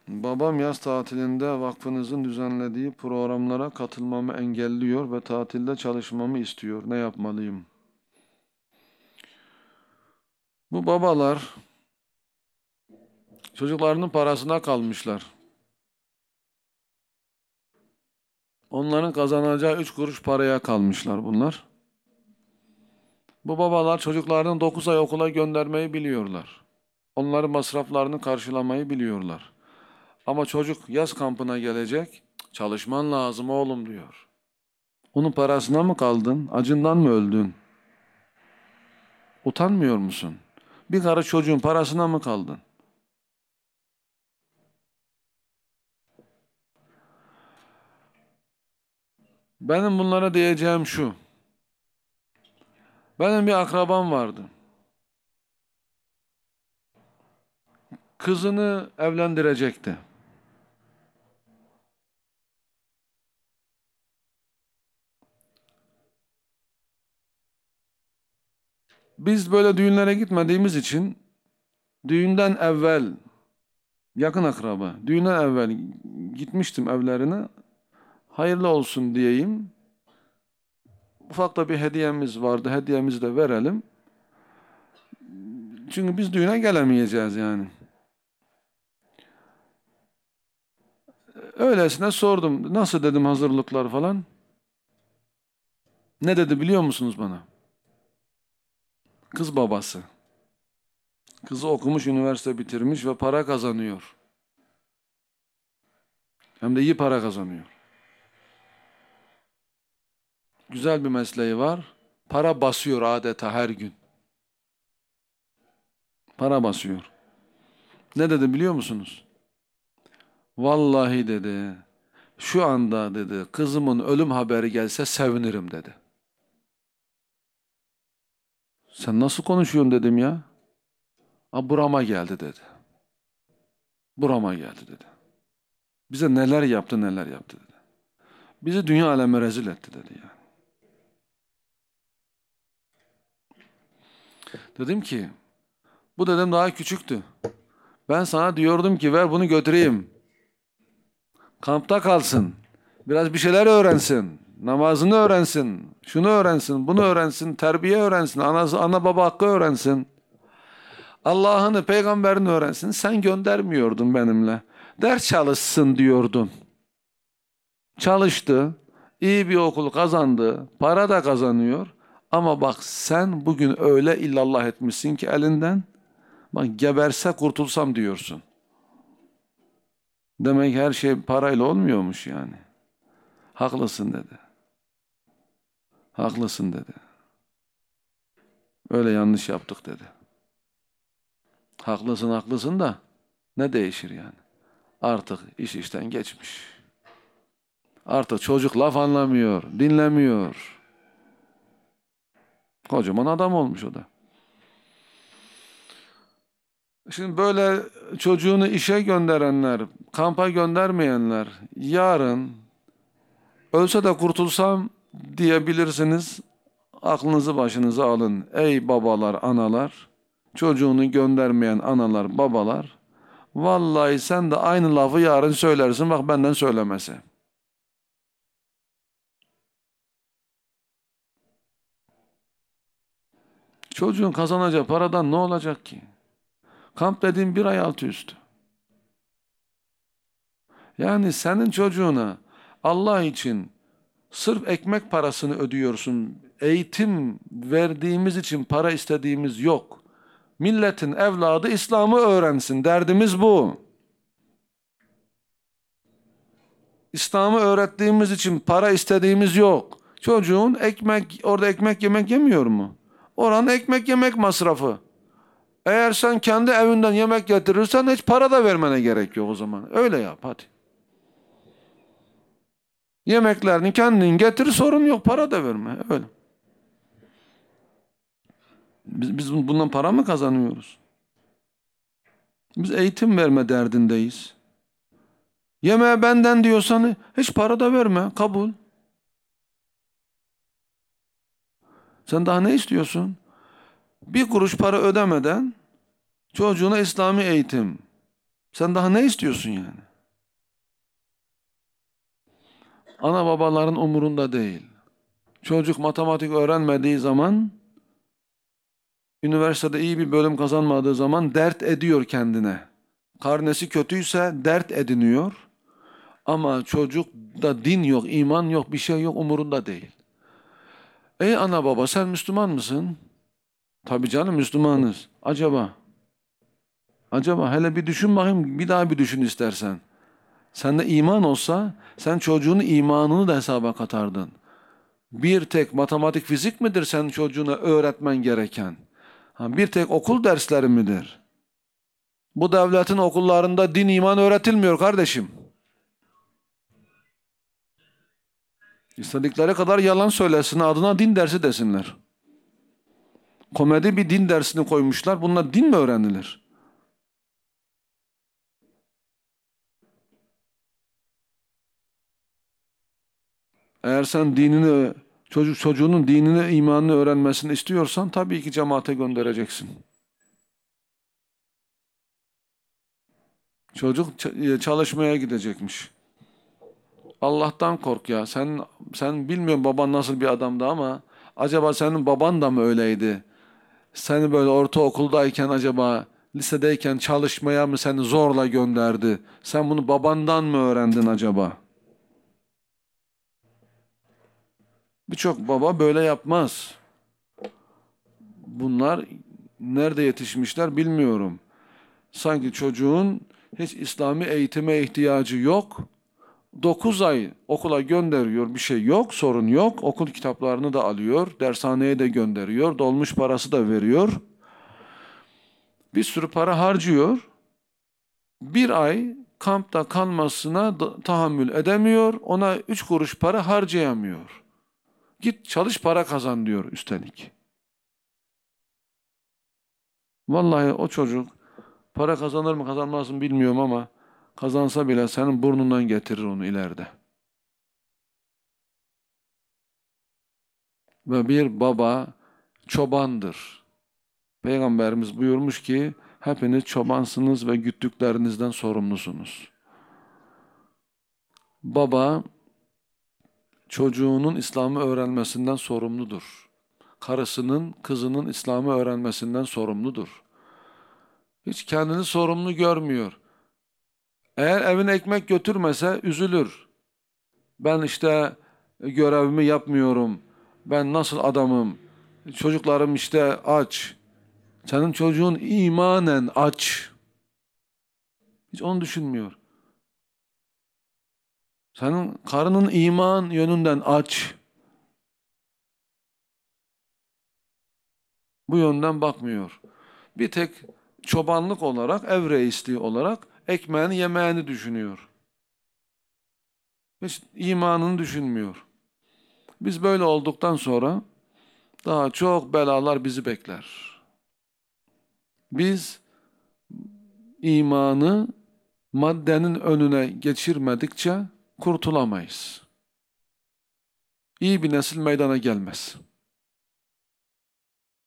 Babam yaz tatilinde vakfınızın düzenlediği programlara katılmamı engelliyor ve tatilde çalışmamı istiyor. Ne yapmalıyım? Bu babalar çocuklarının parasına kalmışlar. Onların kazanacağı 3 kuruş paraya kalmışlar bunlar. Bu babalar çocuklarını 9 ay okula göndermeyi biliyorlar. Onların masraflarını karşılamayı biliyorlar. Ama çocuk yaz kampına gelecek. Çalışman lazım oğlum diyor. Onun parasına mı kaldın? Acından mı öldün? Utanmıyor musun? Bir karı çocuğun parasına mı kaldın? Benim bunlara diyeceğim şu. Benim bir akrabam vardı. Kızını evlendirecekti. Biz böyle düğünlere gitmediğimiz için düğünden evvel, yakın akraba, düğünden evvel gitmiştim evlerine. Hayırlı olsun diyeyim. Ufak da bir hediyemiz vardı. Hediyemizi de verelim. Çünkü biz düğüne gelemeyeceğiz yani. Öylesine sordum. Nasıl dedim hazırlıklar falan. Ne dedi biliyor musunuz bana? Kız babası. Kızı okumuş, üniversite bitirmiş ve para kazanıyor. Hem de iyi para kazanıyor. Güzel bir mesleği var. Para basıyor adeta her gün. Para basıyor. Ne dedi biliyor musunuz? Vallahi dedi, şu anda dedi, kızımın ölüm haberi gelse sevinirim dedi. Sen nasıl konuşuyorsun dedim ya. Ha, burama geldi dedi. Burama geldi dedi. Bize neler yaptı neler yaptı dedi. Bizi dünya aleme rezil etti dedi yani. Dedim ki, bu dedim daha küçüktü. Ben sana diyordum ki ver bunu götüreyim. Kampta kalsın. Biraz bir şeyler öğrensin. Namazını öğrensin. Şunu öğrensin, bunu öğrensin. Terbiye öğrensin. Ana baba hakkı öğrensin. Allah'ını, peygamberini öğrensin. Sen göndermiyordun benimle. Ders çalışsın diyordun. Çalıştı. İyi bir okul kazandı. Para da kazanıyor. Ama bak sen bugün öyle illallah etmişsin ki elinden. Bak geberse kurtulsam diyorsun. Demek her şey parayla olmuyormuş yani. Haklısın dedi. Haklısın dedi. Öyle yanlış yaptık dedi. Haklısın haklısın da ne değişir yani? Artık iş işten geçmiş. Artık çocuk laf anlamıyor, dinlemiyor. Kocaman adam olmuş o da. Şimdi böyle çocuğunu işe gönderenler, kampa göndermeyenler yarın ölse de kurtulsam diyebilirsiniz. Aklınızı başınıza alın. Ey babalar, analar, çocuğunu göndermeyen analar, babalar. Vallahi sen de aynı lafı yarın söylersin. Bak benden söylemesi. Çocuğun kazanacağı paradan ne olacak ki? Kamp dediğin 1 ay altı üstü. Yani senin çocuğuna Allah için sırf ekmek parasını ödüyorsun. Eğitim verdiğimiz için para istediğimiz yok. Milletin evladı İslam'ı öğrensin. Derdimiz bu. İslam'ı öğrettiğimiz için para istediğimiz yok. Çocuğun orada ekmek yemek yemiyor mu? Oranın ekmek yemek masrafı. Eğer sen kendi evinden yemek getirirsen hiç para da vermene gerek yok o zaman. Öyle yap hadi. Yemeklerini kendin getir sorun yok para da verme. Öyle. Biz bundan para mı kazanıyoruz? Biz eğitim verme derdindeyiz. Yemeğe benden diyorsan hiç para da verme. Kabul. Sen daha ne istiyorsun? 1 kuruş para ödemeden çocuğuna İslami eğitim. Sen daha ne istiyorsun yani? Ana babaların umurunda değil. Çocuk matematik öğrenmediği zaman, üniversitede iyi bir bölüm kazanmadığı zaman dert ediyor kendine. Karnesi kötüyse dert ediniyor. Ama çocukta din yok, iman yok, bir şey yok, umurunda değil. Ey ana baba, sen Müslüman mısın? Tabii canım, Müslümanız. Acaba hele bir düşün bakayım, bir daha bir düşün istersen. Sende iman olsa sen çocuğun imanını da hesaba katardın. Bir tek matematik fizik midir sen çocuğuna öğretmen gereken? Ha, bir tek okul dersleri midir? Bu devletin okullarında din iman öğretilmiyor kardeşim. İstedikleri kadar yalan söylesin, adına din dersi desinler. Komedi bir din dersini koymuşlar. Bunlar din mi öğrenilir? Eğer sen çocuğunun dinini, imanını öğrenmesini istiyorsan tabii ki cemaate göndereceksin. Çocuk çalışmaya gidecekmiş. Allah'tan kork ya. Sen bilmiyorum baban nasıl bir adamdı ama acaba senin baban da mı öyleydi? Seni böyle ortaokuldayken acaba lisedeyken çalışmaya mı seni zorla gönderdi? Sen bunu babandan mı öğrendin acaba? Birçok baba böyle yapmaz. Bunlar nerede yetişmişler bilmiyorum. Sanki çocuğun hiç İslami eğitime ihtiyacı yok. 9 ay okula gönderiyor, bir şey yok, sorun yok. Okul kitaplarını da alıyor, dershaneye de gönderiyor, dolmuş parası da veriyor. Bir sürü para harcıyor. Bir ay kampta kalmasına tahammül edemiyor, ona 3 kuruş para harcayamıyor. Git çalış para kazan diyor üstelik. Vallahi o çocuk para kazanır mı kazanmaz mı bilmiyorum ama kazansa bile senin burnundan getirir onu ileride. Ve bir baba çobandır. Peygamberimiz buyurmuş ki hepiniz çobansınız ve güttüklerinizden sorumlusunuz. Baba çocuğunun İslam'ı öğrenmesinden sorumludur. Karısının, kızının İslam'ı öğrenmesinden sorumludur. Hiç kendini sorumlu görmüyor. Eğer evine ekmek götürmese üzülür. Ben işte görevimi yapmıyorum. Ben nasıl adamım? Çocuklarım işte aç. Senin çocuğun imanen aç. Hiç onu düşünmüyor. Senin karının iman yönünden aç. Bu yönden bakmıyor. Bir tek çobanlık olarak, ev reisliği olarak ekmeğini yemeğini düşünüyor. Hiç imanını düşünmüyor. Biz böyle olduktan sonra daha çok belalar bizi bekler. Biz imanı maddenin önüne geçirmedikçe kurtulamayız. İyi bir nesil meydana gelmez.